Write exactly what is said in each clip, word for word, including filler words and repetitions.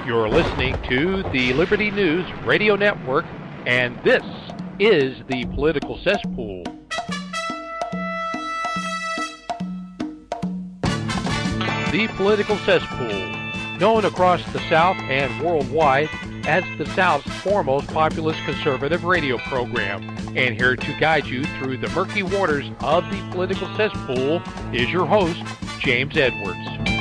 You're listening to the Liberty News Radio Network, and this is the Political Cesspool. The Political Cesspool, known across the South and worldwide as the South's foremost populist conservative radio program. And here to guide you through the murky waters of the political cesspool is your host, James Edwards.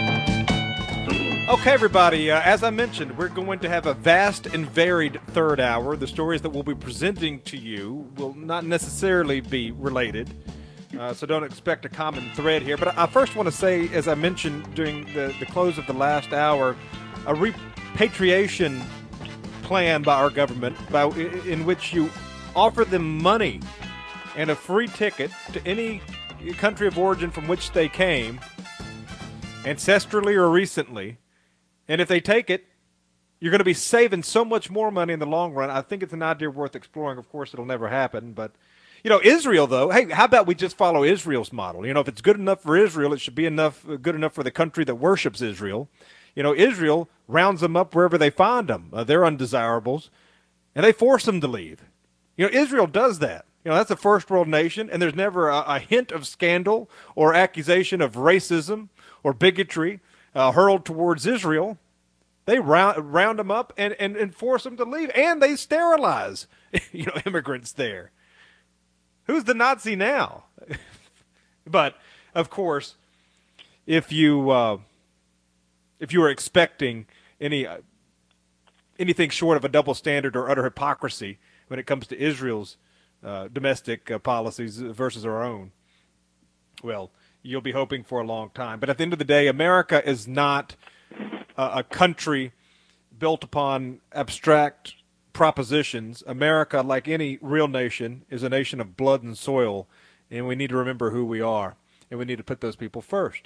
Okay, everybody, uh, as I mentioned, we're going to have a vast and varied third hour. The stories that we'll be presenting to you will not necessarily be related, uh, so don't expect a common thread here. But I first want to say, as I mentioned during the, the close of the last hour, a repatriation plan by our government by, in which you offer them money and a free ticket to any country of origin from which they came, ancestrally or recently. And if they take it, you're going to be saving so much more money in the long run. I think it's an idea worth exploring. Of course, it'll never happen. But, you know, Israel, though, hey, how about we just follow Israel's model? You know, if it's good enough for Israel, it should be enough good enough for the country that worships Israel. You know, Israel rounds them up wherever they find them. Uh, they're undesirables, and they force them to leave. You know, Israel does that. You know, that's a first world nation, and there's never a, a hint of scandal or accusation of racism or bigotry uh, hurled towards Israel. They round, round them up and, and, and force them to leave, and they sterilize, you know, immigrants there. Who's the Nazi now? But, of course, if you uh, if you were expecting any uh, anything short of a double standard or utter hypocrisy when it comes to Israel's uh, domestic uh, policies versus our own, well, you'll be hoping for a long time. But at the end of the day, America is not uh, a country built upon abstract propositions. America, like any real nation, is a nation of blood and soil, and we need to remember who we are, and we need to put those people first.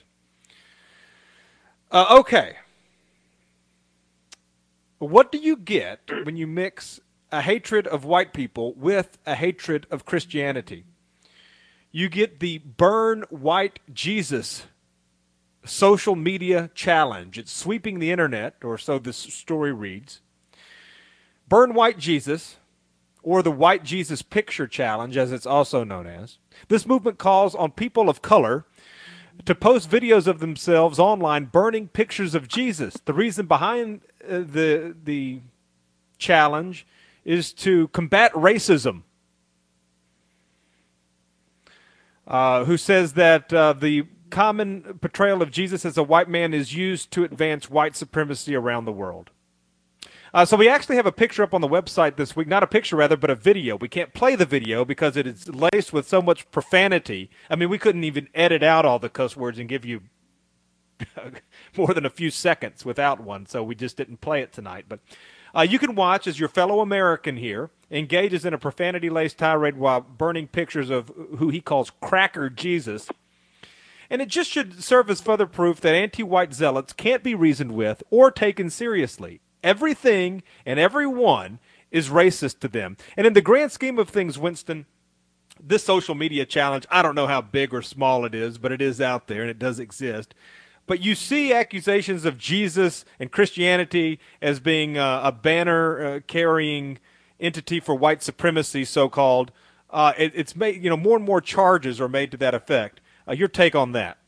Uh, okay. What do you get when you mix a hatred of white people with a hatred of Christianity? You get the Burn White Jesus social media challenge. It's sweeping the internet, or so this story reads. Burn White Jesus, or the White Jesus Picture Challenge, as it's also known as. This movement calls on people of color to post videos of themselves online burning pictures of Jesus. The reason behind uh, the the challenge is to combat racism. Uh, who says that uh, the common portrayal of Jesus as a white man is used to advance white supremacy around the world. Uh, so we actually have a picture up on the website this week. Not a picture, rather, but a video. We can't play the video because it is laced with so much profanity. I mean, we couldn't even edit out all the cuss words and give you more than a few seconds without one, so we just didn't play it tonight. But uh, you can watch as your fellow American here engages in a profanity-laced tirade while burning pictures of who he calls Cracker Jesus. And it just should serve as further proof that anti-white zealots can't be reasoned with or taken seriously. Everything and everyone is racist to them. And in the grand scheme of things, Winston, this social media challenge, I don't know how big or small it is, but it is out there and it does exist. But you see accusations of Jesus and Christianity as being uh, a banner-carrying uh, entity for white supremacy, so-called. Uh, it, it's made, you know, more and more charges are made to that effect. Uh, your take on that?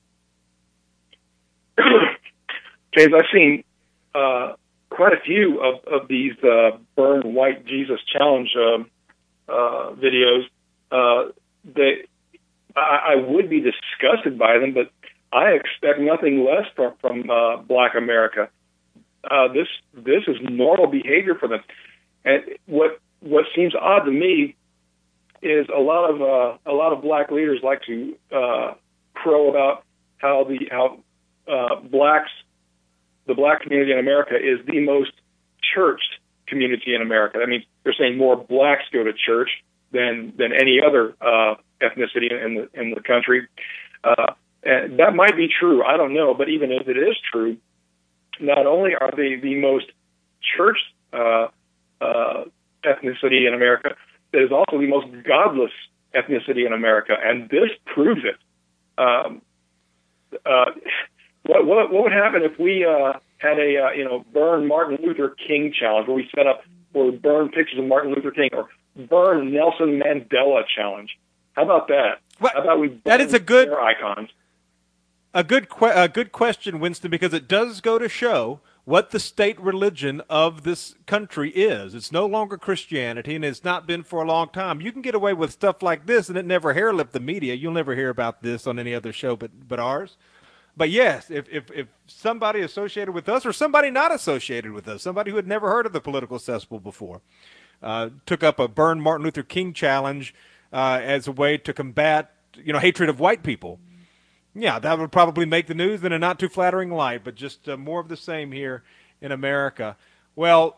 James, I've seen uh, quite a few of, of these uh, Burn White Jesus Challenge uh, uh, videos. Uh, they, I, I would be disgusted by them, but I expect nothing less from, from uh, Black America. Uh, this this is normal behavior for them. And what what seems odd to me is a lot of uh, a lot of black leaders like to uh, crow about how the how uh, blacks the black community in America is the most churched community in America. I mean, they're saying more blacks go to church than than any other uh, ethnicity in the in the country, uh, and that might be true. I don't know, but even if it is true, not only are they the most churched uh, uh, ethnicity in America, it is also the most godless ethnicity in America, and this proves it. Um, uh, what, what, what would happen if we uh, had a uh, you know burn Martin Luther King challenge where we set up or burn pictures of Martin Luther King or burn Nelson Mandela challenge. How about that? Well, How about we burn that is a good their icons? A good que- a good question, Winston, because it does go to show what the state religion of this country is. It's no longer Christianity, and it's not been for a long time. You can get away with stuff like this, and it never hair-lipped the media. You'll never hear about this on any other show but, but ours. But yes, if, if, if somebody associated with us or somebody not associated with us, somebody who had never heard of the political cesspool before, uh, took up a Burn Martin Luther King challenge uh, as a way to combat, you know, hatred of white people, yeah, that would probably make the news in a not too flattering light, but just uh, more of the same here in America. Well,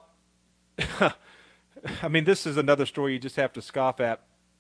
I mean, this is another story you just have to scoff at.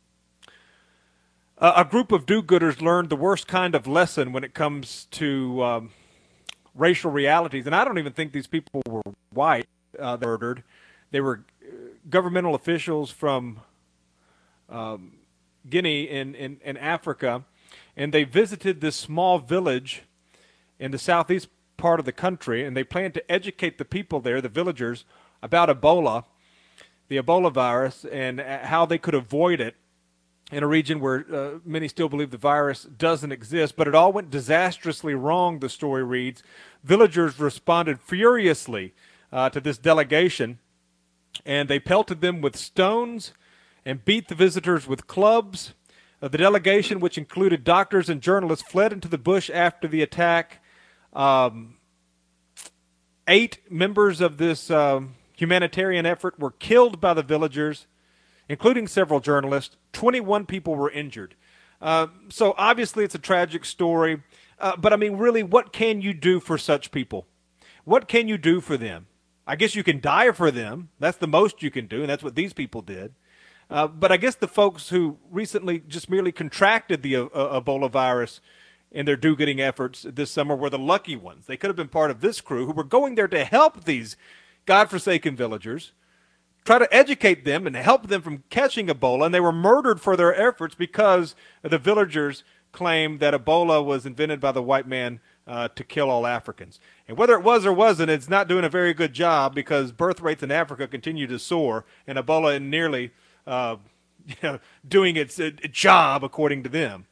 Uh, a group of do-gooders learned the worst kind of lesson when it comes to um, racial realities, and I don't even think these people were white, uh, murdered. They were governmental officials from um, Guinea in, in, in Africa, and they visited this small village in the southeast part of the country, and they planned to educate the people there, the villagers, about Ebola, the Ebola virus, and how they could avoid it in a region where uh, many still believe the virus doesn't exist. But it all went disastrously wrong, the story reads. Villagers responded furiously uh, to this delegation, and they pelted them with stones and beat the visitors with clubs. Uh, the delegation, which included doctors and journalists, fled into the bush after the attack. Um, eight members of this um, humanitarian effort were killed by the villagers, including several journalists. twenty-one people were injured. Uh, so obviously it's a tragic story. Uh, but, I mean, really, what can you do for such people? What can you do for them? I guess you can die for them. That's the most you can do, and that's what these people did. Uh, but I guess the folks who recently just merely contracted the uh, uh, Ebola virus in their do-gooding efforts this summer were the lucky ones. They could have been part of this crew who were going there to help these godforsaken villagers, try to educate them and help them from catching Ebola, and they were murdered for their efforts because the villagers claimed that Ebola was invented by the white man uh, to kill all Africans. And whether it was or wasn't, it's not doing a very good job because birth rates in Africa continue to soar, and Ebola nearly Uh, you know, doing its uh, job according to them.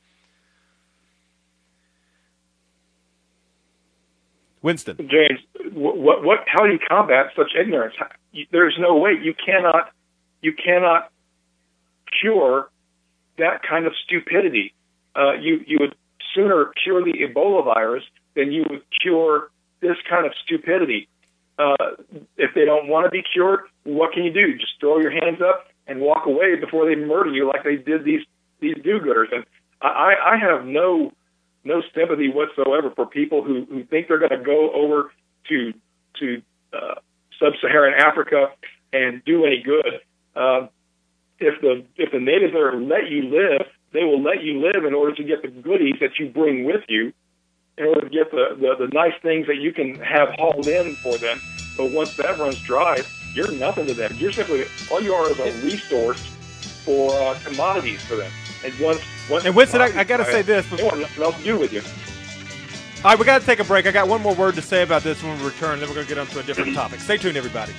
Winston, James, what, what, how do you combat such ignorance? There's no way you cannot, you cannot cure that kind of stupidity. Uh, you, you would sooner cure the Ebola virus than you would cure this kind of stupidity. Uh, if they don't want to be cured, what can you do? Just throw your hands up and walk away before they murder you like they did these these do-gooders. And I, I have no no sympathy whatsoever for people who, who think they're going to go over to to uh, sub-Saharan Africa and do any good. Uh, if the if the natives there let you live, they will let you live in order to get the goodies that you bring with you, in order to get the, the, the nice things that you can have hauled in for them. But once that runs dry, you're nothing to them. You're simply, all you are is a resource for uh, commodities for them. And once, once and Winston, I, I got to say this. They want nothing else to do with you. All right, we got to take a break. I got one more word to say about this when we return, then we're going to get on to a different topic. Stay tuned, everybody.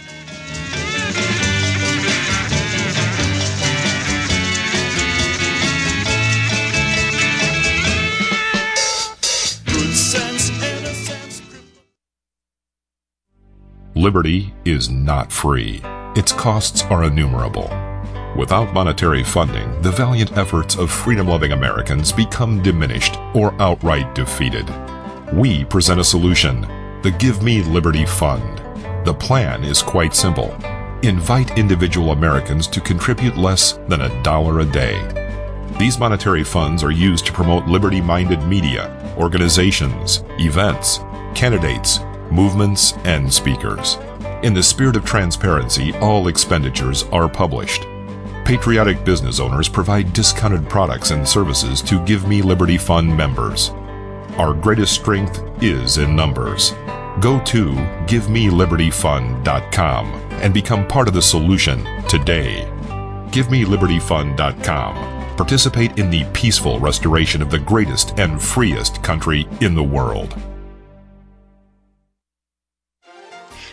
Liberty is not free. Its costs are innumerable. Without monetary funding, the valiant efforts of freedom-loving Americans become diminished or outright defeated. We present a solution, the Give Me Liberty Fund. The plan is quite simple. Invite individual Americans to contribute less than a dollar a day. These monetary funds are used to promote liberty-minded media, organizations, events, candidates, movements, and speakers. In the spirit of transparency, all expenditures are published. Patriotic business owners provide discounted products and services to Give Me Liberty Fund members. Our greatest strength is in numbers. Go to give me liberty fund dot com and become part of the solution today. give me liberty fund dot com. Participate in the peaceful restoration of the greatest and freest country in the world.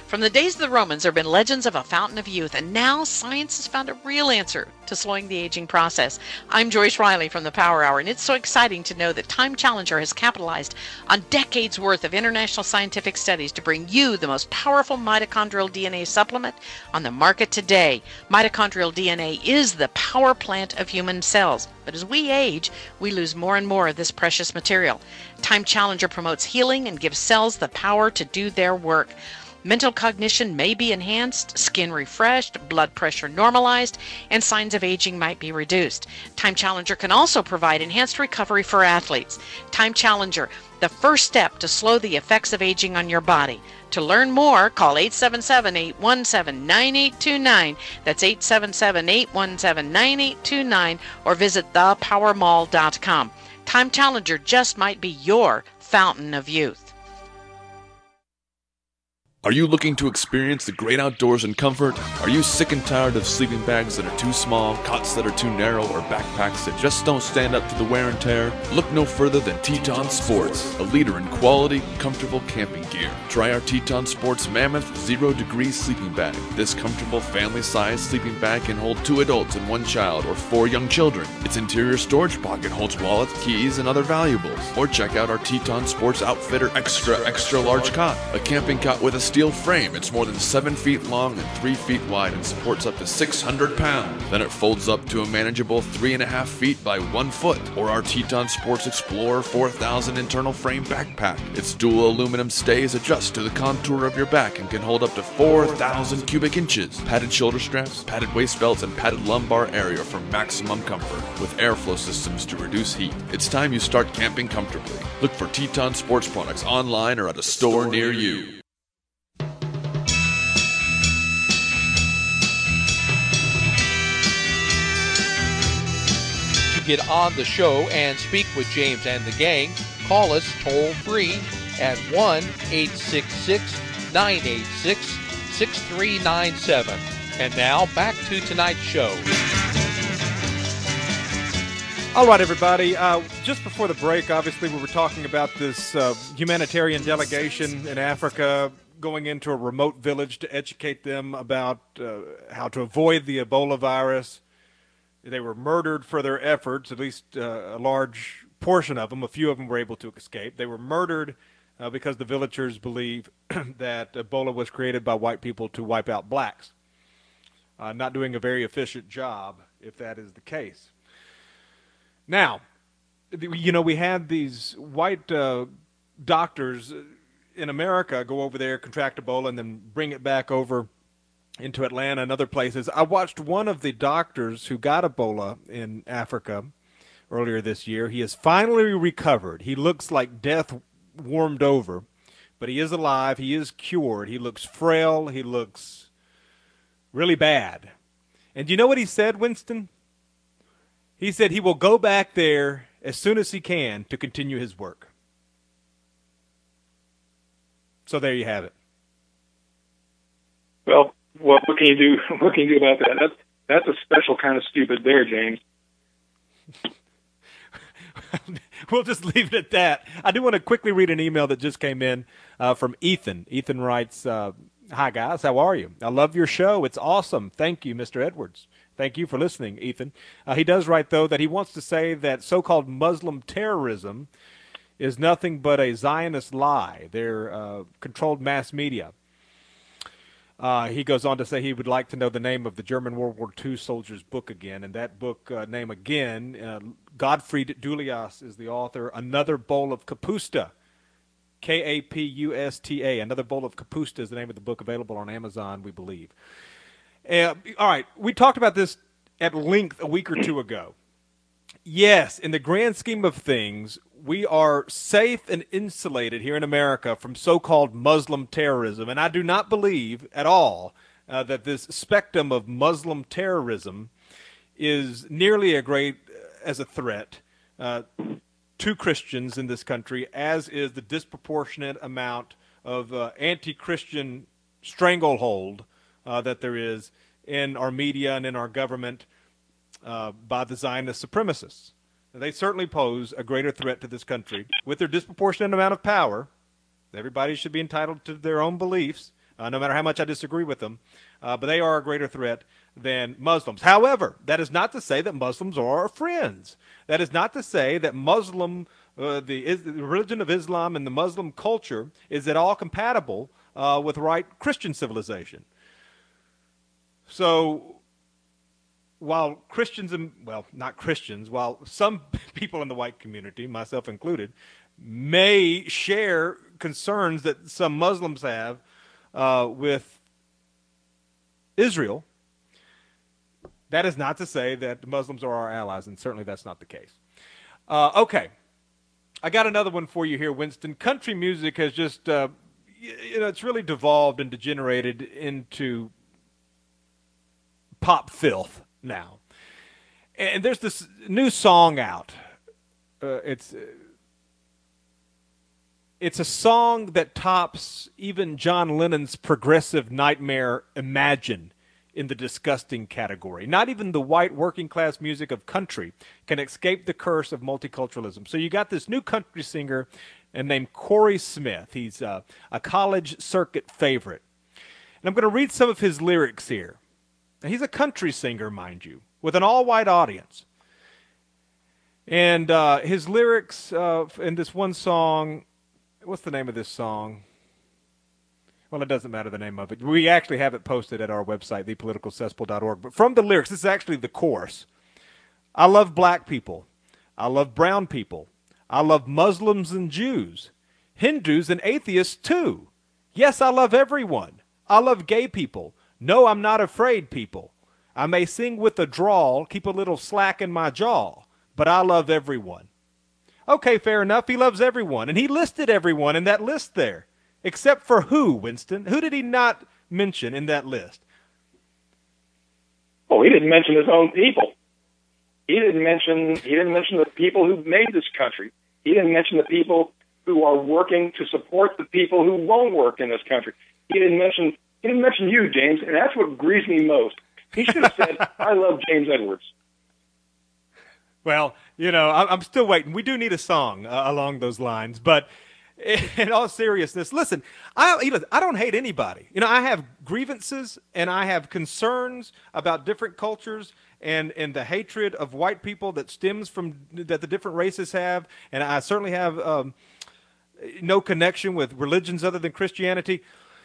From the days of the Romans, there have been legends of a fountain of youth, and now science has found a real answer to slowing the aging process. I'm Joyce Riley from the Power Hour, and it's so exciting to know that Time Challenger has capitalized on decades worth of international scientific studies to bring you the most powerful mitochondrial D N A supplement on the market today. Mitochondrial D N A is the power plant of human cells, but as we age, we lose more and more of this precious material. Time Challenger promotes healing and gives cells the power to do their work. Mental cognition may be enhanced, skin refreshed, blood pressure normalized, and signs of aging might be reduced. Time Challenger can also provide enhanced recovery for athletes. Time Challenger, the first step to slow the effects of aging on your body. To learn more, call eight seven seven, eight one seven, nine eight two nine. That's eight seven seven, eight one seven, nine eight two nine, or visit the power mall dot com. Time Challenger just might be your fountain of youth. Are you looking to experience the great outdoors in comfort? Are you sick and tired of sleeping bags that are too small, cots that are too narrow, or backpacks that just don't stand up to the wear and tear? Look no further than Teton Sports, a leader in quality, comfortable camping gear. Try our Teton Sports Mammoth Zero Degree Sleeping Bag. This comfortable family-sized sleeping bag can hold two adults and one child, or four young children. Its interior storage pocket holds wallets, keys, and other valuables. Or check out our Teton Sports Outfitter Extra Extra Large Cot, a camping cot with a steel frame. It's more than seven feet long and three feet wide and supports up to six hundred pounds. Then it folds up to a manageable three and a half feet by one foot. Or our Teton Sports Explorer four thousand internal frame backpack. Its dual aluminum stays adjust to the contour of your back and can hold up to four thousand cubic inches. Padded shoulder straps, padded waist belts, and padded lumbar area for maximum comfort, with airflow systems to reduce heat. It's time you start camping comfortably. Look for Teton Sports products online or at a store near you. Get on the show and speak with James and the gang, call us toll free at one eight six six, nine eight six, six three nine seven. And now back to tonight's show. All right, everybody. Uh, just before the break, obviously, we were talking about this uh, humanitarian delegation in Africa going into a remote village to educate them about uh, how to avoid the Ebola virus. They were murdered for their efforts, at least uh, a large portion of them. A few of them were able to escape. They were murdered uh, because the villagers believe that Ebola was created by white people to wipe out blacks. Uh, not doing a very efficient job, if that is the case. Now, you know, we had these white uh, doctors in America go over there, contract Ebola, and then bring it back over into Atlanta and other places. I watched one of the doctors who got Ebola in Africa earlier this year. He has finally recovered. He looks like death warmed over, but he is alive. He is cured. He looks frail. He looks really bad. And do you know what he said, Winston? He said he will go back there as soon as he can to continue his work. So there you have it. Well, Well, what can you do? What can you do about that? That's that's a special kind of stupid there, James. We'll just leave it at that. I do want to quickly read an email that just came in uh, from Ethan. Ethan writes, uh, "Hi guys, how are you? I love your show. It's awesome. Thank you, Mister Edwards. Thank you for listening, Ethan." Uh, he does write though that he wants to say that so-called Muslim terrorism is nothing but a Zionist lie. They're uh, controlled mass media. Uh, he goes on to say he would like to know the name of the German World War Two soldier's book again, and that book uh, name again, uh, Gottfried Dulias is the author. Another Bowl of Kapusta, K A P U S T A. Another Bowl of Kapusta is the name of the book, available on Amazon, we believe. Uh, all right, we talked about this at length a week or two ago. Yes, in the grand scheme of things, we are safe and insulated here in America from so-called Muslim terrorism. And I do not believe at all uh, that this spectrum of Muslim terrorism is nearly as great as a threat uh, to Christians in this country as is the disproportionate amount of uh, anti-Christian stranglehold uh, that there is in our media and in our government uh, by the Zionist supremacists. They certainly pose a greater threat to this country with their disproportionate amount of power. Everybody should be entitled to their own beliefs, uh, no matter how much I disagree with them. Uh, but they are a greater threat than Muslims. However, that is not to say that Muslims are our friends. That is not to say that Muslim, uh, the, is, the religion of Islam and the Muslim culture is at all compatible uh, with right Christian civilization. So while Christians, and, well, not Christians, while some people in the white community, myself included, may share concerns that some Muslims have uh, with Israel, that is not to say that Muslims are our allies, and certainly that's not the case. Uh, okay. I got another one for you here, Winston. Country music has just, uh, you know, it's really devolved and degenerated into pop filth now. And there's this new song out. Uh, it's... Uh, It's a song that tops even John Lennon's progressive nightmare Imagine in the disgusting category. Not even the white working class music of country can escape the curse of multiculturalism. So you got this new country singer named Corey Smith. He's uh, a college circuit favorite. And I'm going to read some of his lyrics here. Now, he's a country singer, mind you, with an all-white audience. And uh, his lyrics uh, in this one song... What's the name of this song? Well, it doesn't matter the name of it. We actually have it posted at our website, the political cesspool dot org. But from the lyrics, this is actually the chorus. I love black people. I love brown people. I love Muslims and Jews. Hindus and atheists, too. Yes, I love everyone. I love gay people. No, I'm not afraid, people. I may sing with a drawl, keep a little slack in my jaw, but I love everyone. Okay, fair enough. He loves everyone. And he listed everyone in that list there. Except for who, Winston? Who did he not mention in that list? Oh, he didn't mention his own people. He didn't mention he didn't mention the people who made this country. He didn't mention the people who are working to support the people who won't work in this country. He didn't mention he didn't mention you, James, and that's what grieves me most. He should have said, I love James Edwards. Well, you know, I'm still waiting. We do need a song uh, along those lines. But in all seriousness, listen, I, you know, I don't hate anybody. You know, I have grievances and I have concerns about different cultures and, and the hatred of white people that stems from that the different races have. And I certainly have um, no connection with religions other than Christianity.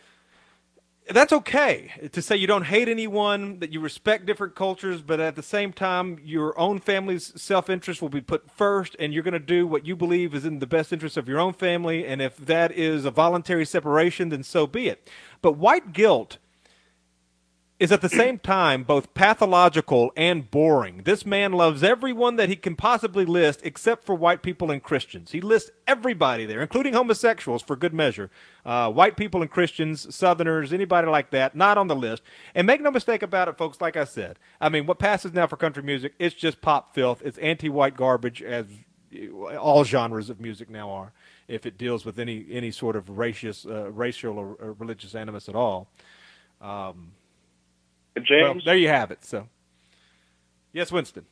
That's okay to say you don't hate anyone, that you respect different cultures, but at the same time, your own family's self-interest will be put first, and you're going to do what you believe is in the best interest of your own family, and if that is a voluntary separation, then so be it. But white guilt is at the same time both pathological and boring. This man loves everyone that he can possibly list except for white people and Christians. He lists everybody there, including homosexuals for good measure. Uh, white people and Christians, Southerners, anybody like that, not on the list. And make no mistake about it, folks, like I said, I mean, what passes now for country music, it's just pop filth. It's anti-white garbage, as all genres of music now are, if it deals with any, any sort of racious, uh, racial or, or religious animus at all. Um James, well, there you have it. So, yes, Winston.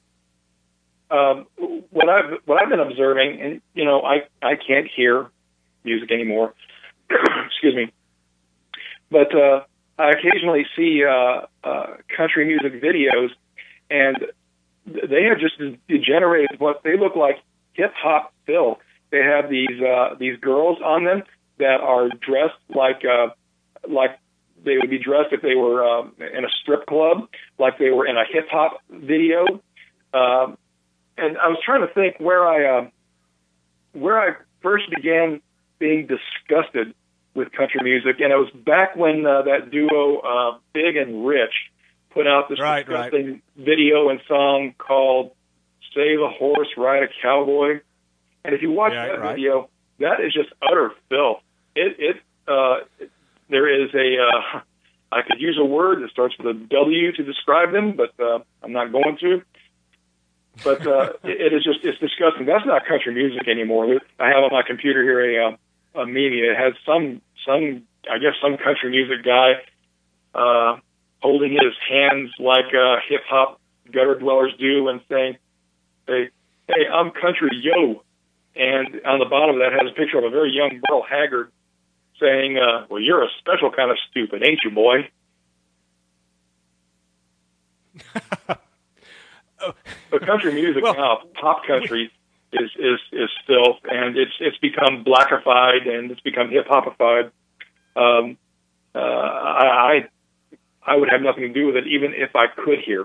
Um, what I've what I've been observing, and you know, I, I can't hear music anymore. Excuse me, but uh, I occasionally see uh, uh, country music videos, and they have just degenerated. What they look like hip hop filth. They have these uh, these girls on them that are dressed like uh, like. They would be dressed if they were um, in a strip club, like they were in a hip hop video. Um, and I was trying to think where I uh, where I first began being disgusted with country music, and it was back when uh, that duo uh, Big and Rich put out this right, disgusting right. video and song called "Save a Horse, Ride a Cowboy." And if you watch yeah, that right. video, that is just utter filth. It it. Uh, it There is a, uh, I could use a word that starts with a W to describe them, but uh, I'm not going to. But uh, it, it is just, it's disgusting. That's not country music anymore. I have on my computer here a, uh, a meme that has some, some, I guess some country music guy uh, holding his hands like uh, hip-hop gutter dwellers do and saying, hey, hey, I'm country, yo. And on the bottom of that has a picture of a very young Merle Haggard saying, uh, well, you're a special kind of stupid, ain't you, boy? oh. But country music well, now, pop country, is, is, is filth, and it's it's become blackified, and it's become hip-hopified. Um, uh, I, I would have nothing to do with it, even if I could hear.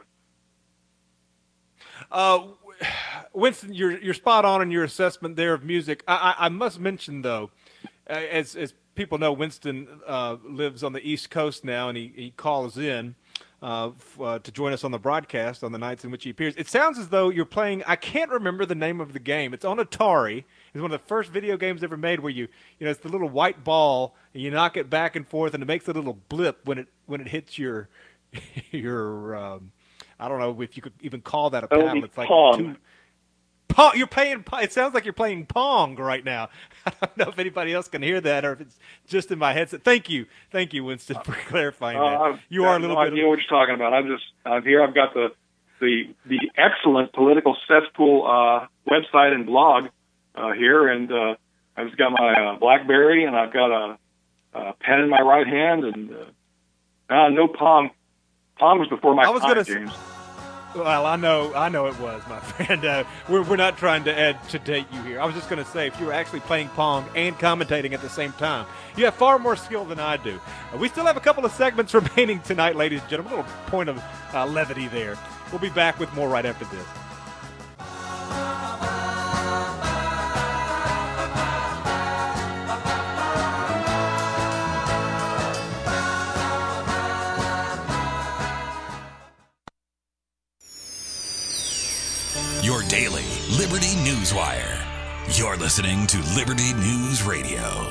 Uh, Winston, you're you're spot on in your assessment there of music. I, I, I must mention, though, uh, as as people know, Winston uh, lives on the East Coast now, and he, he calls in uh, f- uh, to join us on the broadcast on the nights in which he appears. It sounds as though you're playing, I can't remember the name of the game. It's on Atari. It's one of the first video games ever made where you, you know, it's the little white ball, and you knock it back and forth, and it makes a little blip when it when it hits your, your um, I don't know if you could even call that a paddle. It's like Pong. two, Pong. You're playing. It sounds like you're playing Pong right now. I don't know if anybody else can hear that or if it's just in my headset. Thank you, thank you, Winston, for clarifying uh, that. I've You are a little no bit. idea what you're talking about. I'm just I'm here. I've got the the the excellent Political Cesspool uh, website and blog uh, here, and uh, I've just got my uh, BlackBerry, and I've got a, a pen in my right hand, and uh, uh, no Pong. Pong was before my I was time, gonna James. Say, well, I know, I know it was, my friend. Uh, we're we're not trying to add to date you here. I was just going to say, if you were actually playing Pong and commentating at the same time, you have far more skill than I do. Uh, we still have a couple of segments remaining tonight, ladies and gentlemen. A little point of uh, levity there. We'll be back with more right after this. Your daily Liberty News Wire. You're listening to Liberty News Radio.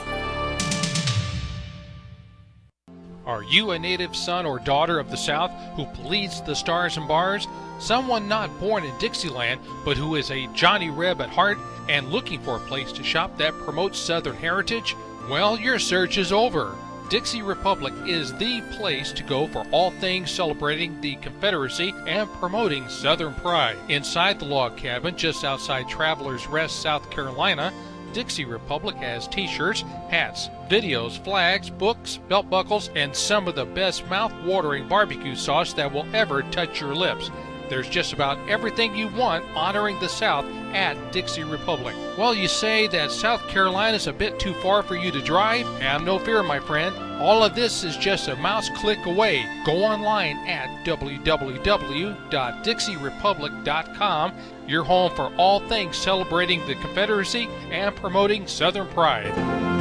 Are you a native son or daughter of the South who bleeds the stars and bars? Someone not born in Dixieland, but who is a Johnny Reb at heart and looking for a place to shop that promotes Southern heritage? Well, your search is over. Dixie Republic is the place to go for all things celebrating the Confederacy and promoting Southern pride. Inside the log cabin, just outside Travelers Rest, South Carolina, Dixie Republic has t-shirts, hats, videos, flags, books, belt buckles, and some of the best mouth-watering barbecue sauce that will ever touch your lips. There's just about everything you want honoring the South at Dixie Republic. Well, you say that South Carolina's a bit too far for you to drive? Have no fear, my friend. All of this is just a mouse click away. Go online at w w w dot dixie republic dot com, your home for all things celebrating the Confederacy and promoting Southern pride.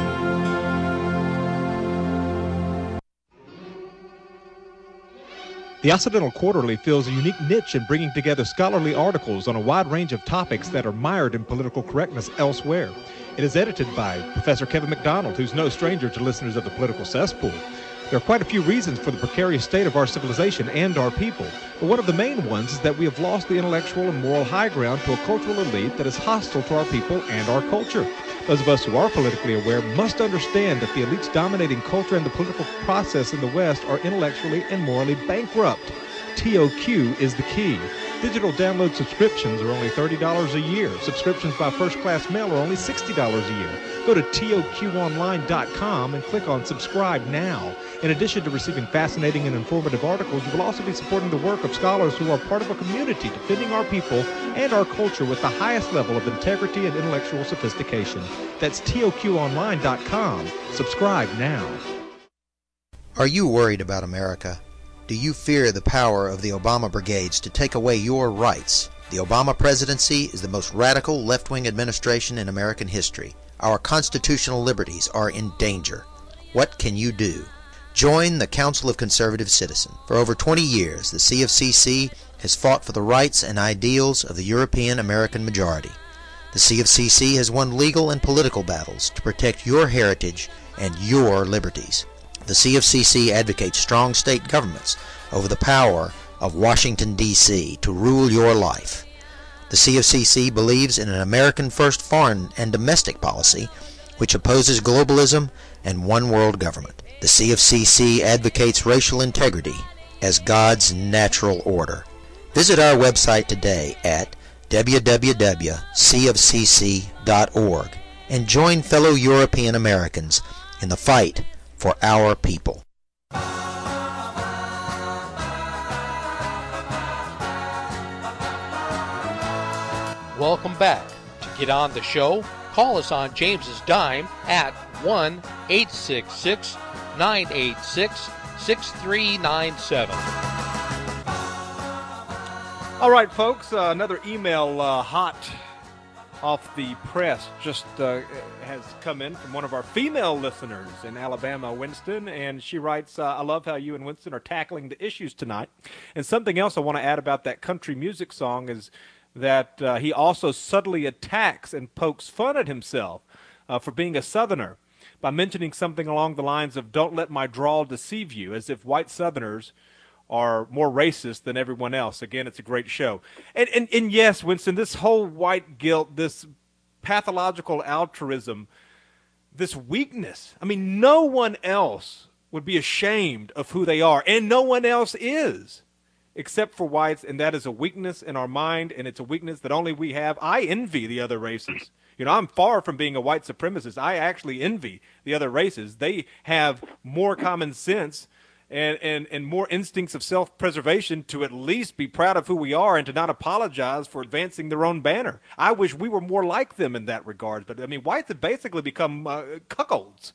The Occidental Quarterly fills a unique niche in bringing together scholarly articles on a wide range of topics that are mired in political correctness elsewhere. It is edited by Professor Kevin McDonald, who's no stranger to listeners of the Political Cesspool. There are quite a few reasons for the precarious state of our civilization and our people, but one of the main ones is that we have lost the intellectual and moral high ground to a cultural elite that is hostile to our people and our culture. Those of us who are politically aware must understand that the elites dominating culture and the political process in the West are intellectually and morally bankrupt. T O Q is the key. Digital download subscriptions are only thirty dollars a year. Subscriptions by first-class mail are only sixty dollars a year. Go to T O Q online dot com and click on Subscribe Now. In addition to receiving fascinating and informative articles, you will also be supporting the work of scholars who are part of a community defending our people and our culture with the highest level of integrity and intellectual sophistication. That's T O Q online dot com. Subscribe now. Are you worried about America? Do you fear the power of the Obama brigades to take away your rights? The Obama presidency is the most radical left-wing administration in American history. Our constitutional liberties are in danger. What can you do? Join the Council of Conservative Citizens. For over twenty years, the C of C C has fought for the rights and ideals of the European American majority. The C of C C has won legal and political battles to protect your heritage and your liberties. The C of C C advocates strong state governments over the power of Washington, D C to rule your life. The C of C C believes in an American-first foreign and domestic policy which opposes globalism and one-world government. The C of C C advocates racial integrity as God's natural order. Visit our website today at w w w dot c of c c dot org and join fellow European Americans in the fight for our people. Welcome back. To get on the show, call us on James's dime at one eight six six, nine eight six, six three nine seven. All right, folks, uh, another email uh, hot off the press just uh, has come in from one of our female listeners in Alabama, Winston, and she writes, uh, I love how you and Winston are tackling the issues tonight. And something else I want to add about that country music song is that uh, he also subtly attacks and pokes fun at himself uh, for being a Southerner by mentioning something along the lines of "don't let my drawl deceive you," as if white Southerners are more racist than everyone else. Again, it's a great show. And, and, and yes, Winston, this whole white guilt, this pathological altruism, this weakness, I mean, no one else would be ashamed of who they are, and no one else is. Except for whites, and that is a weakness in our mind, and it's a weakness that only we have. I envy the other races. You know, I'm far from being a white supremacist. I actually envy the other races. They have more common sense and, and, and more instincts of self-preservation to at least be proud of who we are and to not apologize for advancing their own banner. I wish we were more like them in that regard. But, I mean, whites have basically become uh, cuckolds.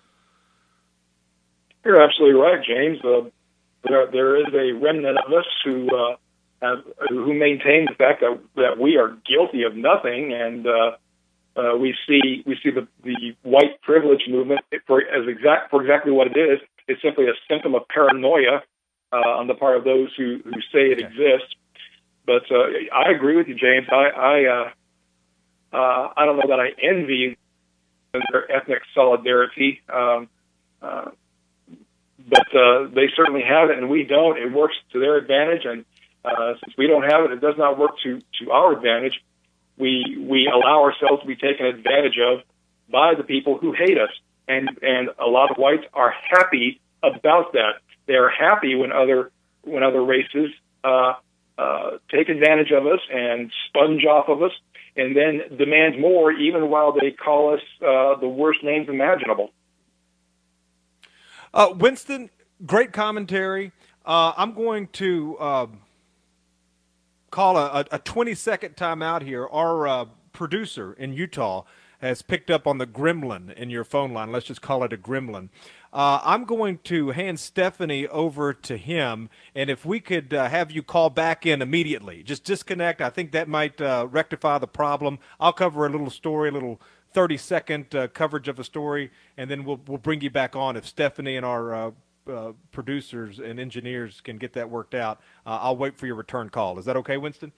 You're absolutely right, James. Uh, There, there is a remnant of us who uh, have, who maintain the fact that that we are guilty of nothing, and uh, uh, we see we see the, the white privilege movement for as exact for exactly what it is. It's simply a symptom of paranoia uh, on the part of those who, who say it okay. exists. But uh, I agree with you, James. I I, uh, uh, I don't know that I envy their ethnic solidarity. Um, uh, But uh, they certainly have it, and we don't. It works to their advantage, and uh, since we don't have it, it does not work to, to our advantage. We we allow ourselves to be taken advantage of by the people who hate us, and and a lot of whites are happy about that. They are happy when other when other races uh, uh, take advantage of us and sponge off of us, and then demand more, even while they call us uh, the worst names imaginable. Uh, Winston, great commentary. Uh, I'm going to uh, call a, a twenty-second timeout here. Our uh, producer in Utah has picked up on the gremlin in your phone line. Let's just call it a gremlin. Uh, I'm going to hand Stephanie over to him, and if we could uh, have you call back in immediately. Just disconnect. I think that might uh, rectify the problem. I'll cover a little story, a little thirty-second uh, coverage of a story, and then we'll we'll bring you back on if Stephanie and our uh, uh, producers and engineers can get that worked out. Uh, I'll wait for your return call. Is that okay, Winston?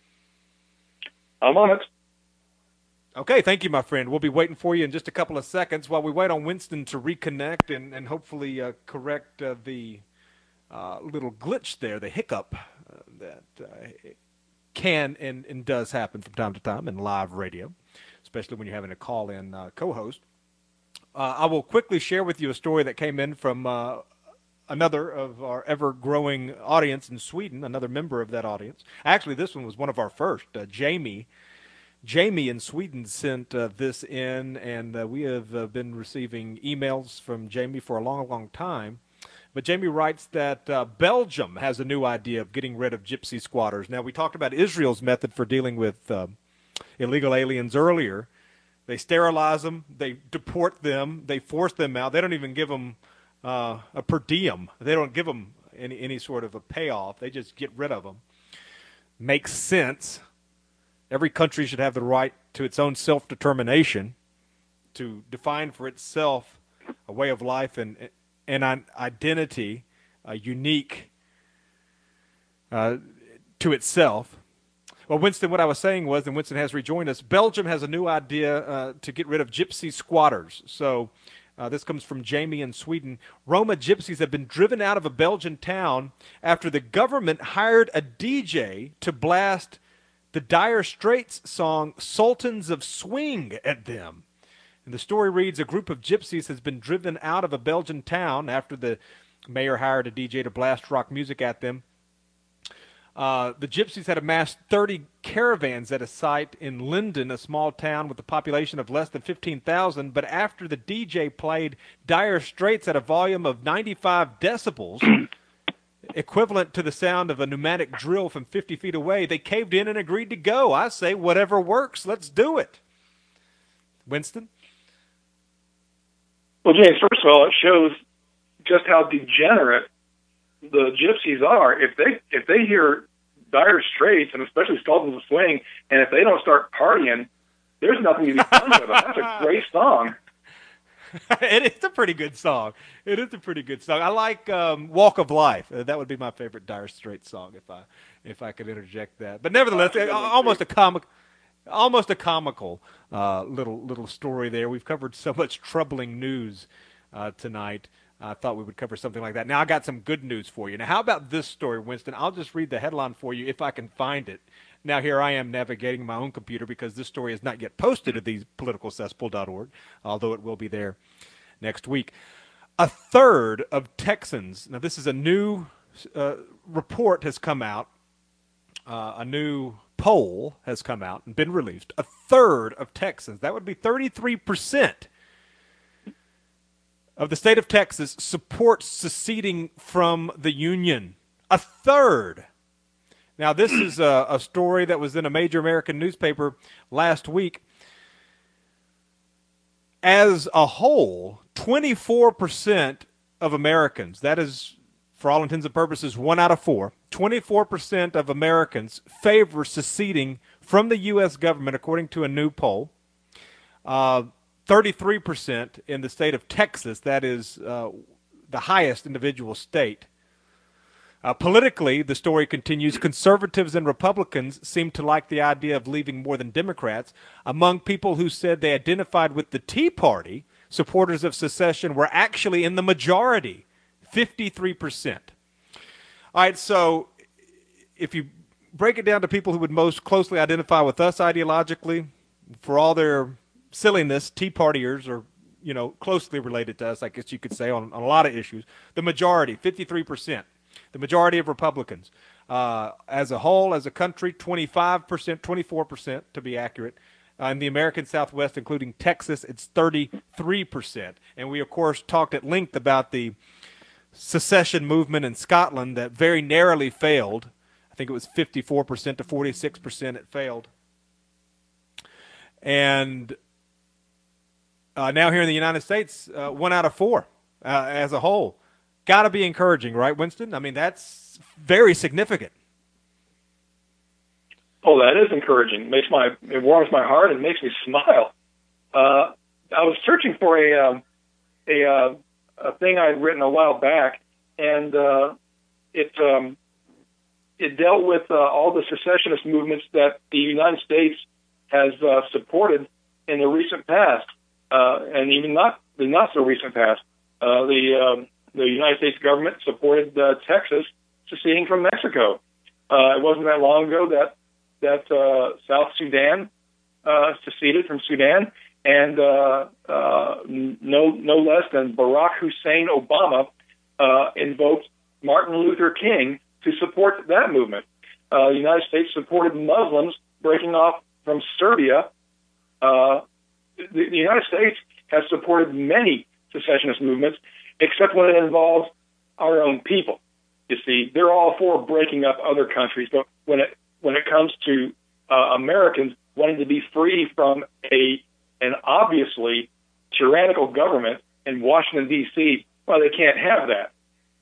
I'm on it. Okay, thank you, my friend. We'll be waiting for you in just a couple of seconds while we wait on Winston to reconnect and, and hopefully uh, correct uh, the uh, little glitch there, the hiccup uh, that uh, can and, and does happen from time to time in live radio, especially when you're having a call-in uh, co-host. Uh, I will quickly share with you a story that came in from uh, another of our ever-growing audience in Sweden, another member of that audience. Actually, this one was one of our first. Uh, Jamie Jamie in Sweden sent uh, this in, and uh, we have uh, been receiving emails from Jamie for a long, long time. But Jamie writes that uh, Belgium has a new idea of getting rid of gypsy squatters. Now, we talked about Israel's method for dealing with uh, illegal aliens earlier. They sterilize them, they deport them, they force them out. They don't even give them uh, a per diem. They don't give them any, any sort of a payoff. They just get rid of them. Makes sense. Every country should have the right to its own self-determination, to define for itself a way of life and, and an identity, uh, unique uh, to itself. Well, Winston, what I was saying was, and Winston has rejoined us, Belgium has a new idea uh, to get rid of gypsy squatters. So uh, this comes from Jamie in Sweden. Roma gypsies have been driven out of a Belgian town after the government hired a D J to blast the Dire Straits song Sultans of Swing at them. And the story reads, a group of gypsies has been driven out of a Belgian town after the mayor hired a D J to blast rock music at them. Uh, the Gypsies had amassed thirty caravans at a site in Linden, a small town with a population of less than fifteen thousand. But after the D J played Dire Straits at a volume of ninety-five decibels, equivalent to the sound of a pneumatic drill from fifty feet away, they caved in and agreed to go. I say, whatever works, let's do it. Winston? Well, James, first of all, it shows just how degenerate the Gypsies are. If they if they hear Dire Straits, and especially Sultans of Swing, and if they don't start partying, there's nothing to be done with them. That's a great song. It is a pretty good song. It is a pretty good song. I like um, "Walk of Life." Uh, that would be my favorite Dire Straits song if I if I could interject that. But nevertheless, uh, almost a comic, almost a comical uh, little little story there. We've covered so much troubling news uh, tonight. I thought we would cover something like that. Now I got some good news for you. Now, how about this story, Winston? I'll just read the headline for you if I can find it. Now, here I am navigating my own computer because this story is not yet posted at the political cesspool dot org, although it will be there next week. A third of Texans, now this is a new uh, report has come out, uh, a new poll has come out and been released. A third of Texans, that would be thirty-three percent, of the state of Texas supports seceding from the Union. A third. Now, this is a, a story that was in a major American newspaper last week. As a whole, twenty-four percent of Americans, that is, for all intents and purposes, one out of four, twenty-four percent of Americans favor seceding from the U S government, according to a new poll. Uh, thirty-three percent in the state of Texas, that is uh, the highest individual state. Uh, politically, the story continues, conservatives and Republicans seem to like the idea of leaving more than Democrats. Among people who said they identified with the Tea Party, supporters of secession were actually in the majority, fifty-three percent. All right, so if you break it down to people who would most closely identify with us ideologically, for all their silliness, Tea Partiers are, you know, closely related to us, I guess you could say, on, on a lot of issues. The majority, fifty-three percent. The majority of Republicans. Uh, as a whole, as a country, twenty-five percent, twenty-four percent to be accurate. Uh, in the American Southwest, including Texas, it's thirty-three percent. And we, of course, talked at length about the secession movement in Scotland that very narrowly failed. I think it was fifty-four percent to forty-six percent it failed. And uh, now here in the United States, uh, one out of four uh, as a whole. Got to be encouraging, right, Winston? I mean, that's very significant. Oh, that is encouraging. It makes my it warms my heart and makes me smile. Uh, I was searching for a um, a, uh, a thing I had written a while back, and uh, it um, it dealt with uh, all the secessionist movements that the United States has uh, supported in the recent past, uh, and even not the not so recent past. Uh, the um, The United States government supported uh, Texas seceding from Mexico. Uh, it wasn't that long ago that that uh, South Sudan uh, seceded from Sudan, and uh, uh, no no less than Barack Hussein Obama uh, invoked Martin Luther King to support that movement. Uh, the United States supported Muslims breaking off from Serbia. Uh, the, the United States has supported many secessionist movements, except when it involves our own people. You see, they're all for breaking up other countries, but when it when it comes to uh, Americans wanting to be free from a an obviously tyrannical government in Washington, D C, well, they can't have that.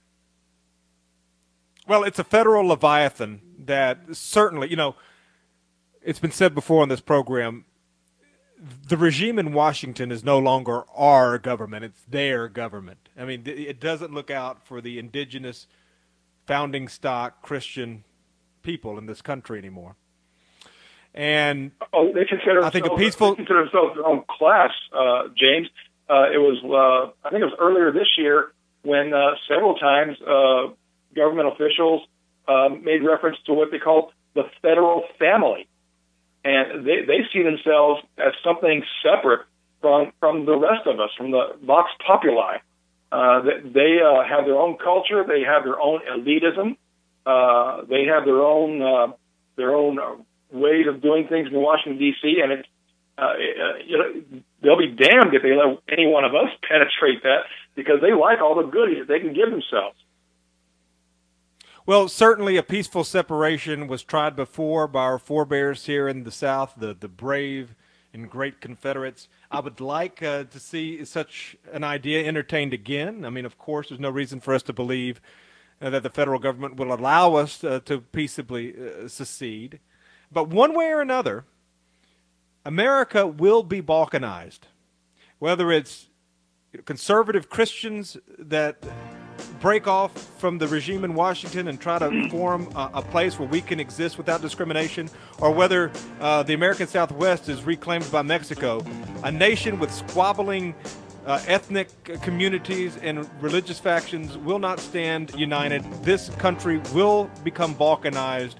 Well, it's a federal leviathan that certainly, you know, it's been said before on this program, the regime in Washington is no longer our government. It's their government. I mean, it doesn't look out for the indigenous, founding stock Christian people in this country anymore. And oh, they consider I think a peaceful. They consider themselves their own class, uh, James. Uh, it was, uh, I think it was earlier this year when uh, several times uh, government officials uh, made reference to what they call the federal family. And they, they see themselves as something separate from, from the rest of us, from the Vox Populi. Uh, they they uh, have their own culture. They have their own elitism. Uh, Uh, they have their own uh, their own ways of doing things in Washington, D C, and it's, uh, you know, they'll be damned if they let any one of us penetrate that, because they like all the goodies that they can give themselves. Well, certainly a peaceful separation was tried before by our forebears here in the South, the, the brave and great Confederates. I would like uh, to see such an idea entertained again. I mean, of course, there's no reason for us to believe uh, that the federal government will allow us uh, to peaceably uh, secede. But one way or another, America will be balkanized, whether it's conservative Christians that break off from the regime in Washington and try to form a, a place where we can exist without discrimination, or whether uh, the American Southwest is reclaimed by Mexico, a nation with squabbling uh, ethnic communities and religious factions will not stand united. This country will become balkanized.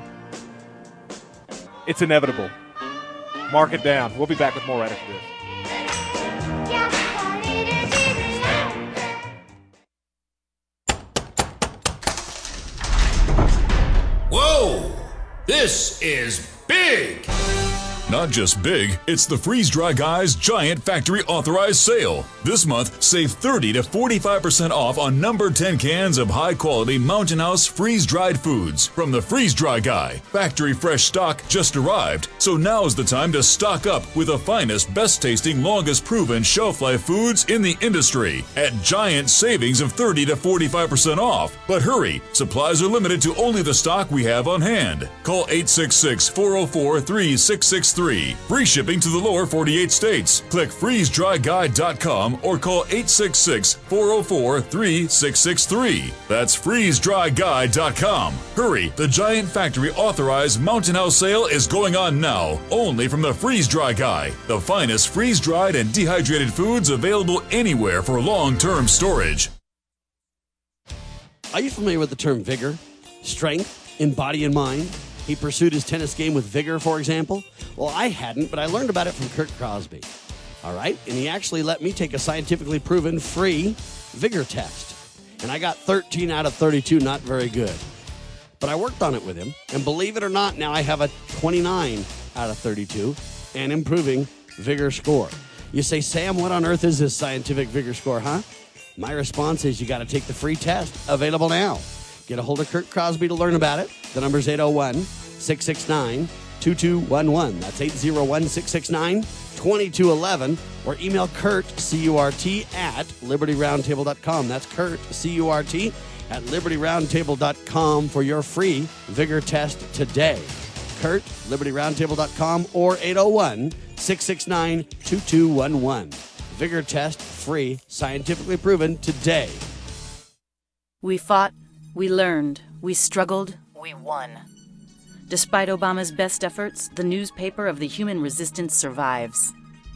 It's inevitable. Mark it down. We'll be back with more right after this. Whoa! This is big! Not just big, it's the Freeze Dry Guy's Giant Factory Authorized Sale. This month, save thirty to forty-five percent off on number ten cans of high-quality Mountain House freeze-dried foods from the Freeze Dry Guy. Factory fresh stock just arrived, so now's the time to stock up with the finest, best-tasting, longest-proven shelf-life foods in the industry at giant savings of thirty to forty-five percent off. But hurry, supplies are limited to only the stock we have on hand. Call eight six six, four oh four, three six six three. Free shipping to the lower forty-eight states. Click freeze dry guy dot com or call eight six six, four oh four, three six six three. That's freeze dry guy dot com. Hurry, the Giant Factory Authorized Mountain House sale is going on now, only from the Freeze Dry Guy, the finest freeze-dried and dehydrated foods available anywhere for long-term storage. Are you familiar with the term vigor, strength in body and mind? He pursued his tennis game with vigor, for example. Well, I hadn't, but I learned about it from Kurt Crosby. All right? And he actually let me take a scientifically proven free vigor test. And I got thirteen out of thirty-two, not very good. But I worked on it with him. And believe it or not, now I have a twenty-nine out of thirty-two and improving vigor score. You say, Sam, what on earth is this scientific vigor score, huh? My response is you got to take the free test. Available now. Get a hold of Kurt Crosby to learn about it. The number's eight oh one, six six nine, two two one one. That's eight oh one, six six nine, two two one one. Or email Kurt, C U R T, at liberty roundtable dot com. That's Kurt, C U R T, at liberty roundtable dot com for your free vigor test today. Kurt, liberty roundtable dot com, or eight oh one, six six nine, two two one one. Vigor test, free, scientifically proven today. We fought. We learned, we struggled, we won. Despite Obama's best efforts, the newspaper of the human resistance survives.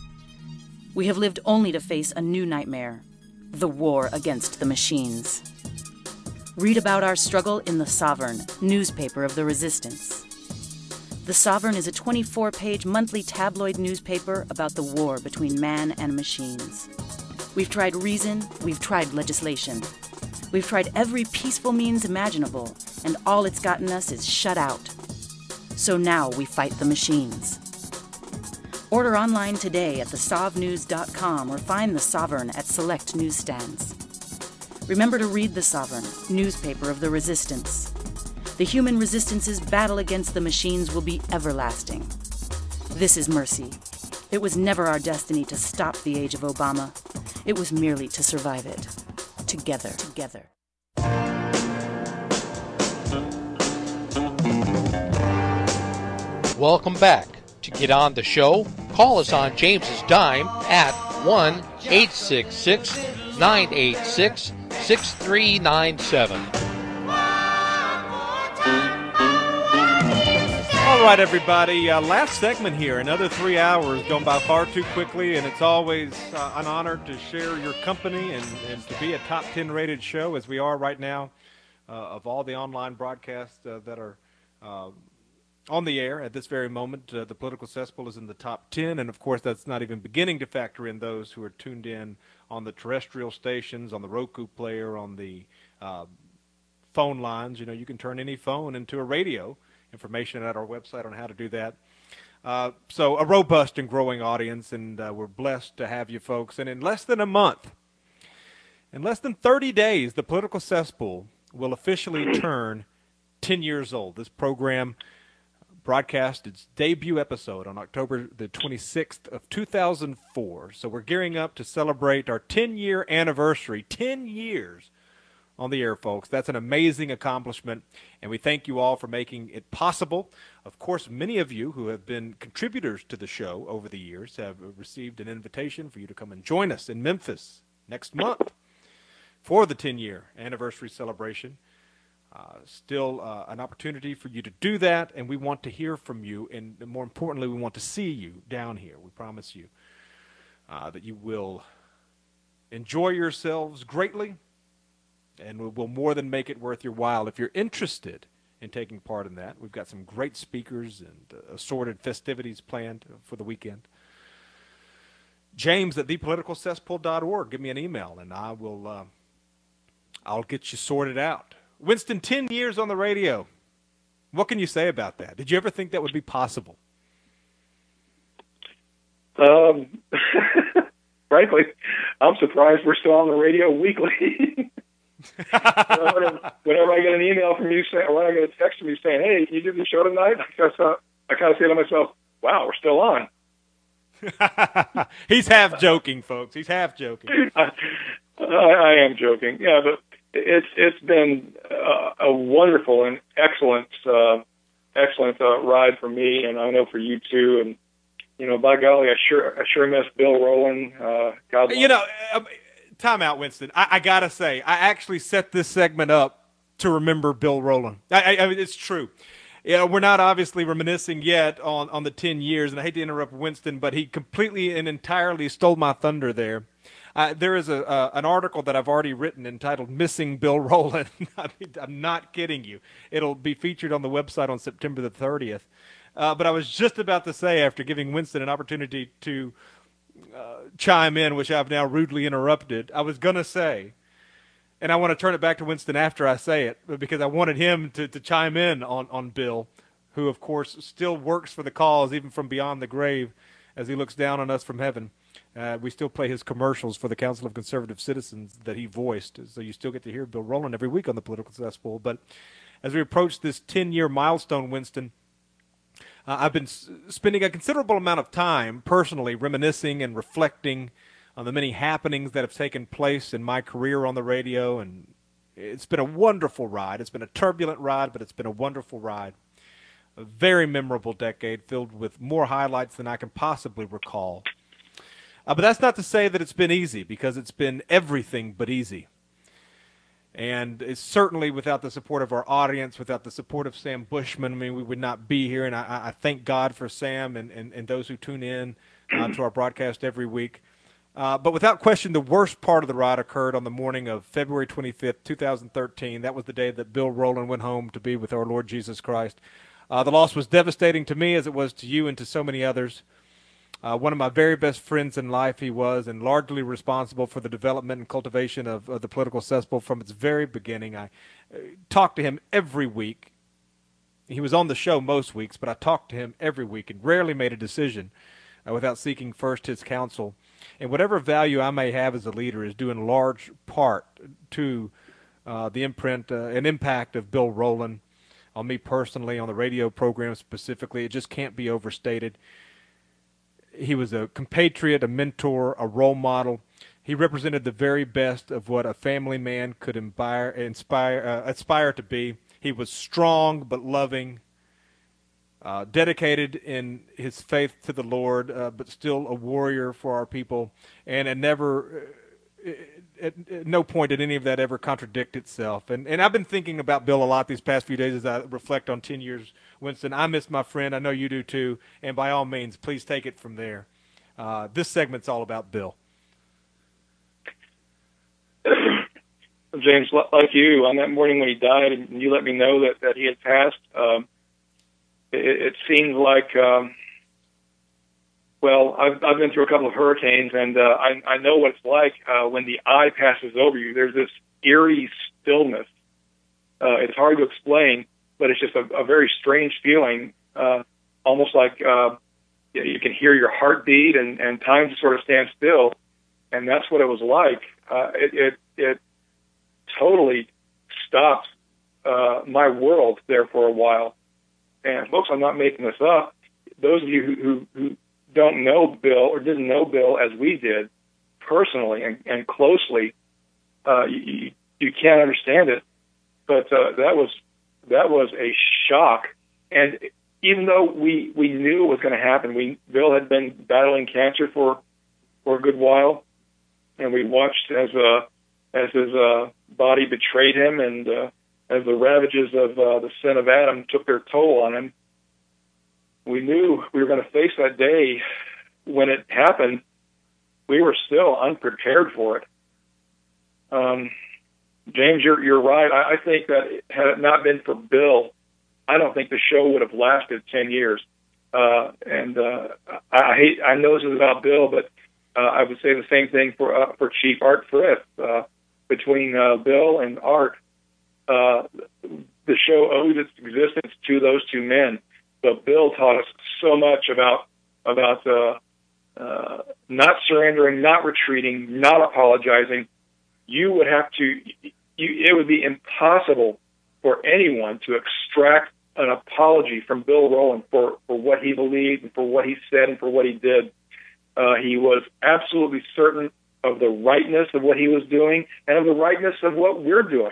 We have lived only to face a new nightmare, the war against the machines. Read about our struggle in The Sovereign, newspaper of the resistance. The Sovereign is a twenty-four page monthly tabloid newspaper about the war between man and machines. We've tried reason, we've tried legislation. We've tried every peaceful means imaginable, and all it's gotten us is shut out. So now we fight the machines. Order online today at the sov news dot com or find The Sovereign at select newsstands. Remember to read The Sovereign, newspaper of the resistance. The human resistance's battle against the machines will be everlasting. This is mercy. It was never our destiny to stop the age of Obama. It was merely to survive it. Together, together. Welcome back. To get on the show, call us on James's dime at one eight six six, nine eight six, six three nine seven. All right, everybody. Uh, last segment here. Another three hours gone by far too quickly, and it's always uh, an honor to share your company and, and to be a top ten rated show, as we are right now, uh, of all the online broadcasts uh, that are uh, on the air at this very moment. Uh, the Political Cesspool is in the top ten, and of course that's not even beginning to factor in those who are tuned in on the terrestrial stations, on the Roku player, on the uh, phone lines. You know, you can turn any phone into a radio. Information at our website on how to do that. Uh, so a robust and growing audience, and uh, we're blessed to have you folks. And in less than a month, in less than thirty days, the Political Cesspool will officially turn ten years old. This program broadcast its debut episode on October the twenty-sixth of two thousand four. So we're gearing up to celebrate our ten-year anniversary. ten years on the air, folks. That's an amazing accomplishment, and we thank you all for making it possible. Of course, many of you who have been contributors to the show over the years have received an invitation for you to come and join us in Memphis next month for the ten-year anniversary celebration. Uh, still uh, an opportunity for you to do that, and we want to hear from you, and more importantly, we want to see you down here. We promise you uh, that you will enjoy yourselves greatly, and we will more than make it worth your while. If you're interested in taking part in that, we've got some great speakers and uh, assorted festivities planned for the weekend. James at the political cesspool dot org. Give me an email, and I will uh, I'll get you sorted out. Winston, ten years on the radio. What can you say about that? Did you ever think that would be possible? Um, frankly, I'm surprised we're still on the radio weekly. whenever, whenever I get an email from you saying, or when I get a text from you saying, "Hey, can you do the show tonight?" I kind of, I kind of say to myself, "Wow, we're still on." He's half joking, folks. He's half joking. I, I am joking. Yeah, but it's it's been uh, a wonderful and excellent, uh, excellent uh, ride for me, and I know for you too. And you know, by golly, I sure I sure miss Bill Rowland. Uh, God, you know. Uh, Time out, Winston. I, I got to say, I actually set this segment up to remember Bill Rowland. I, I, I mean, it's true. You know, we're not obviously reminiscing yet on, on the ten years, and I hate to interrupt Winston, but he completely and entirely stole my thunder there. Uh, there is a uh, an article that I've already written entitled Missing Bill Rowland. I mean, I'm not kidding you. It'll be featured on the website on September the thirtieth. Uh, but I was just about to say, after giving Winston an opportunity to Uh, chime in, which I've now rudely interrupted, I was going to say, and I want to turn it back to Winston after I say it, because I wanted him to, to chime in on, on Bill, who, of course, still works for the cause, even from beyond the grave, as he looks down on us from heaven. Uh, we still play his commercials for the Council of Conservative Citizens that he voiced, so you still get to hear Bill Rowland every week on the Political Cesspool. But as we approach this ten-year milestone, Winston, Uh, I've been s- spending a considerable amount of time personally reminiscing and reflecting on the many happenings that have taken place in my career on the radio, and it's been a wonderful ride. It's been a turbulent ride, but it's been a wonderful ride. A very memorable decade filled with more highlights than I can possibly recall. Uh, but that's not to say that it's been easy, because it's been everything but easy. And it's certainly without the support of our audience, without the support of Sam Bushman, I mean, we would not be here. And I, I thank God for Sam and, and, and those who tune in uh, to our broadcast every week. Uh, but without question, the worst part of the ride occurred on the morning of February twenty-fifth, two thousand thirteen. That was the day that Bill Rowland went home to be with our Lord Jesus Christ. Uh, the loss was devastating to me, as it was to you and to so many others. Uh, one of my very best friends in life he was, and largely responsible for the development and cultivation of, of the Political Cesspool from its very beginning. I uh, talked to him every week. He was on the show most weeks, but I talked to him every week and rarely made a decision uh, without seeking first his counsel. And whatever value I may have as a leader is due in large part to uh, the imprint uh, and impact of Bill Rowland on me personally, on the radio program specifically. It just can't be overstated. He was a compatriot, a mentor, a role model. He represented the very best of what a family man could inspire, inspire, uh, aspire to be. He was strong but loving, uh, dedicated in his faith to the Lord, uh, but still a warrior for our people. And it never, uh, at, at no point did any of that ever contradict itself. And and I've been thinking about Bill a lot these past few days as I reflect on ten years. Winston, I miss my friend. I know you do too. And by all means, please take it from there. Uh, this segment's all about Bill. James, like you, on that morning when he died, and you let me know that, that he had passed, um, it, it seemed like, um, well, I've, I've been through a couple of hurricanes, and uh, I, I know what it's like uh, when the eye passes over you. There's this eerie stillness Uh, it's hard to explain, but it's just a, a very strange feeling, uh, almost like uh, you can hear your heartbeat and, and time just sort of stands still. And that's what it was like. Uh, it, it, it totally stopped uh, my world there for a while. And folks, I'm not making this up. Those of you who, who, who don't know Bill or didn't know Bill as we did personally and, and closely, uh, you, you can't understand it. But uh, that was that was a shock. And even though we, we knew it was going to happen, we Bill had been battling cancer for for a good while, and we watched as uh, as his uh, body betrayed him, and uh, as the ravages of uh, the sin of Adam took their toll on him. We knew we were going to face that day. When it happened, we were still unprepared for it. Um, James, you're, you're right. I, I think that had it not been for Bill, I don't think the show would have lasted ten years. Uh, and uh, I, I hate, I know this is about Bill, but uh, I would say the same thing for uh, for Chief Art Frith. Uh, between uh, Bill and Art, uh, the show owes its existence to those two men. But Bill taught us so much about about uh, uh, not surrendering, not retreating, not apologizing. You would have to. You, it would be impossible for anyone to extract an apology from Bill Rowland for, for what he believed and for what he said and for what he did. Uh, he was absolutely certain of the rightness of what he was doing and of the rightness of what we're doing.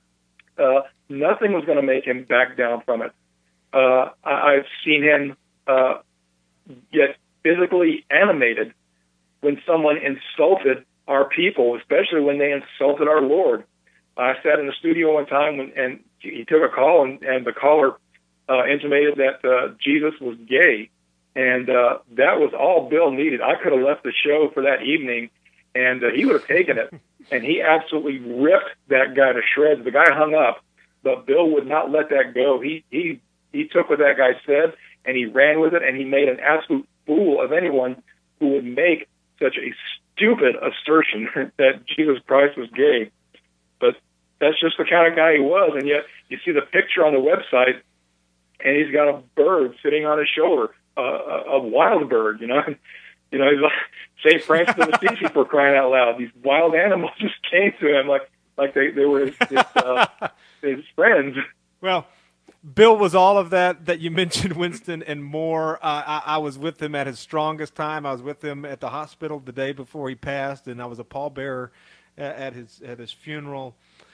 Uh, nothing was going to make him back down from it. Uh, I, I've seen him uh, get physically animated when someone insulted our people, especially when they insulted our Lord. I sat in the studio one time when, and he took a call, and, and the caller uh, intimated that uh, Jesus was gay, and uh, that was all Bill needed. I could have left the show for that evening, and uh, he would have taken it, and he absolutely ripped that guy to shreds. The guy hung up, but Bill would not let that go. He he he took what that guy said, and he ran with it, and he made an absolute fool of anyone who would make such a stupid assertion that Jesus Christ was gay. But that's just the kind of guy he was, and yet you see the picture on the website, and he's got a bird sitting on his shoulder, uh, a, a wild bird, you know. You know, he's like Saint Francis of Assisi, for crying out loud. These wild animals just came to him like like they, they were his, his, uh, his friends. Well, Bill was all of that that you mentioned, Winston, and more. Uh, I, I was with him at his strongest time. I was with him at the hospital the day before he passed, and I was a pallbearer at, at his at his funeral.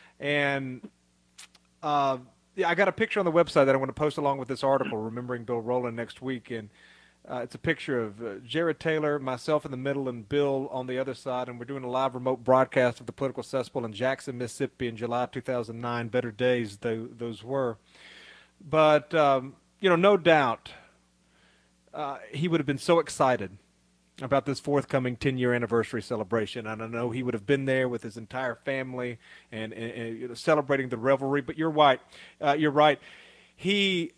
And uh, yeah, I got a picture on the website that I want to post along with this article, Remembering Bill Rowland, next week. And uh, it's a picture of uh, Jared Taylor, myself in the middle, and Bill on the other side. And we're doing a live remote broadcast of the Political Cesspool in Jackson, Mississippi in July two thousand nine. Better days though, those were. But, um, you know, no doubt uh, he would have been so excited about this forthcoming ten-year anniversary celebration. And I know he would have been there with his entire family and, and, and you know, celebrating the revelry. But you're right. Uh, you're right. He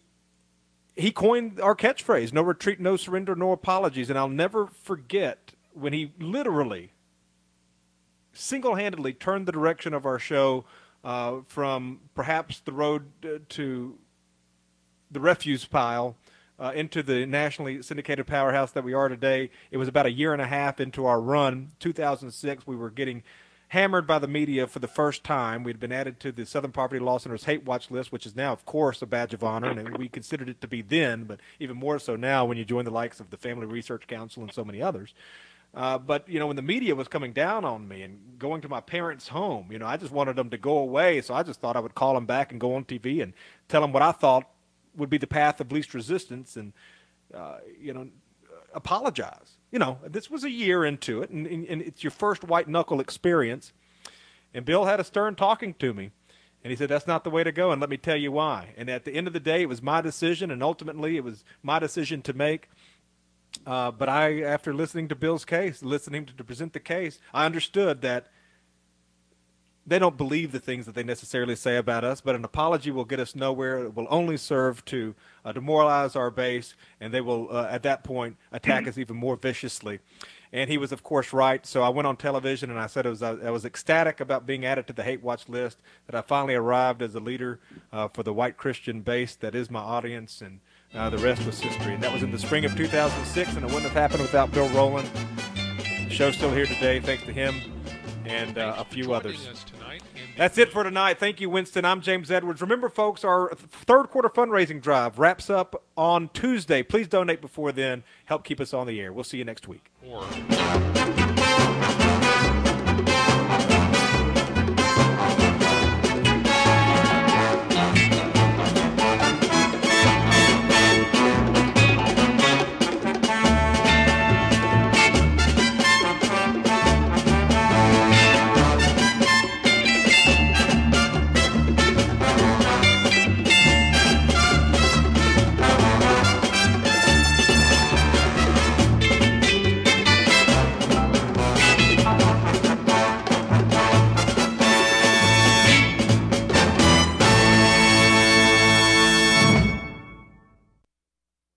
he coined our catchphrase, no retreat, no surrender, no apologies. And I'll never forget when he literally single-handedly turned the direction of our show uh, from perhaps the road to the refuse pile uh, into the nationally syndicated powerhouse that we are today. It was about a year and a half into our run. two thousand six, we were getting hammered by the media for the first time. We'd been added to the Southern Poverty Law Center's hate watch list, which is now, of course, a badge of honor, and we considered it to be then, but even more so now when you join the likes of the Family Research Council and so many others. Uh, but, you know, when the media was coming down on me and going to my parents' home, you know, I just wanted them to go away, so I just thought I would call them back and go on T V and tell them what I thought would be the path of least resistance and, uh, you know, apologize. You know, this was a year into it, and, and, and it's your first white-knuckle experience. And Bill had a stern talking to me, and he said, that's not the way to go, and let me tell you why. And at the end of the day, it was my decision, and ultimately it was my decision to make. Uh, but I, after listening to Bill's case, listening to, to present the case, I understood that they don't believe the things that they necessarily say about us, but an apology will get us nowhere. It will only serve to uh, demoralize our base, and they will, uh, at that point, attack us even more viciously. And he was, of course, right. So I went on television and I said it was, I was ecstatic about being added to the Hate Watch list, that I finally arrived as a leader uh, for the white Christian base that is my audience, and uh, the rest was history. And that was in the spring of two thousand six, and it wouldn't have happened without Bill Rowland. The show's still here today thanks to him and uh, a few others. That's it for tonight. Thank you, Winston. I'm James Edwards. Remember, folks, our third quarter fundraising drive wraps up on Tuesday. Please donate before then. Help keep us on the air. We'll see you next week. Or